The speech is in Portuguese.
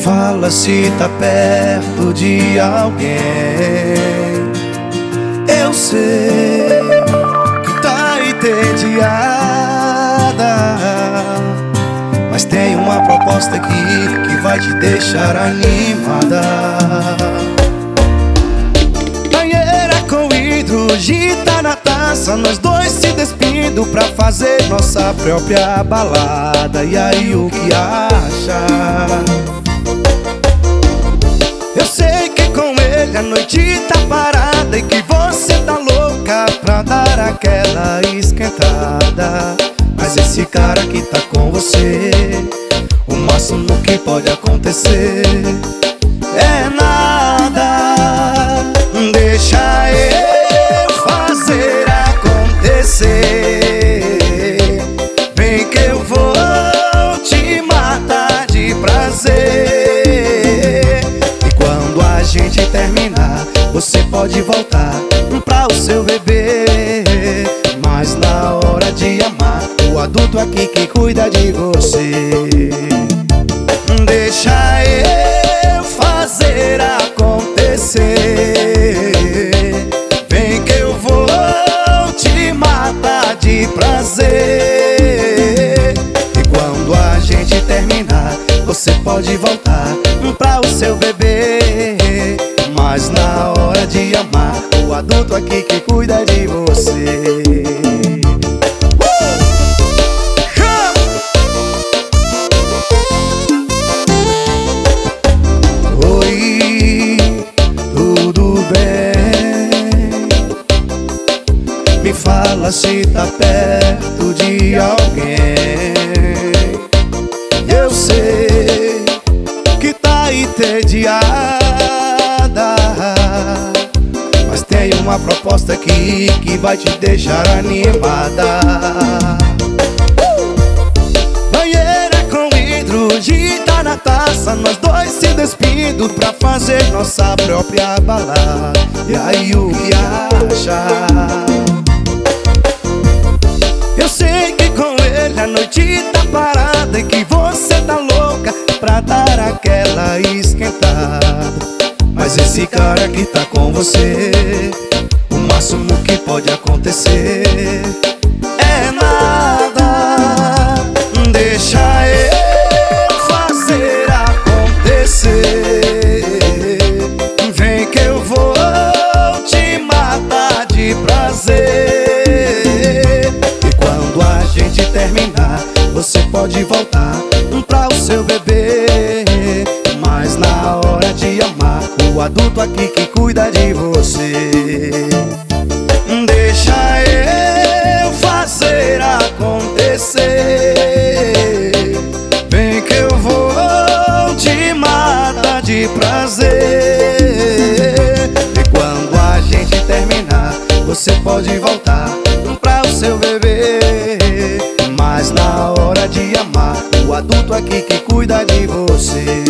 fala se tá perto de alguém. Eu sei que tá entediada, mas tem uma proposta aqui que vai te deixar animada. Banheira com hidrogita na taça, nós dois se despindo pra fazer nossa própria balada. E aí, o que acha? Eu sei que com ele a noite tá parada e que você tá louca pra dar aquela esquentada. Mas esse cara que tá com você, o máximo que pode acontecer é nada. Deixa eu fazer acontecer. Vem que eu vou te matar de prazer. E quando a gente terminar, você pode voltar pra o seu bebê. Mas na hora de amar, o adulto aqui que cuida de você. Deixa eu fazer acontecer. Vem que eu vou te matar de prazer. E quando a gente terminar, você pode voltar pra o seu bebê. Mas na hora de amar, o adulto aqui que cuida de você. Me fala se tá perto de alguém. Eu sei que tá entediada, mas tem uma proposta aqui que vai te deixar animada. Banheira com hidrogita na taça, nós dois se despindo pra fazer nossa própria balada. E aí, o que acha? Eu sei que com ele a noite tá parada e que você tá louca pra dar aquela esquentada. Mas esse cara que tá com você, o máximo que pode acontecer é nada. Deixa eu fazer acontecer. Vem que eu vou te matar de prazer. Terminar, você pode voltar pra o seu bebê. Mas na hora de amar, o adulto aqui que cuida de você. Deixa eu fazer acontecer. Vem que eu vou te matar de prazer. E quando a gente terminar, você pode voltar pra o seu bebê. Mas na hora de amar, o adulto aqui que cuida de você.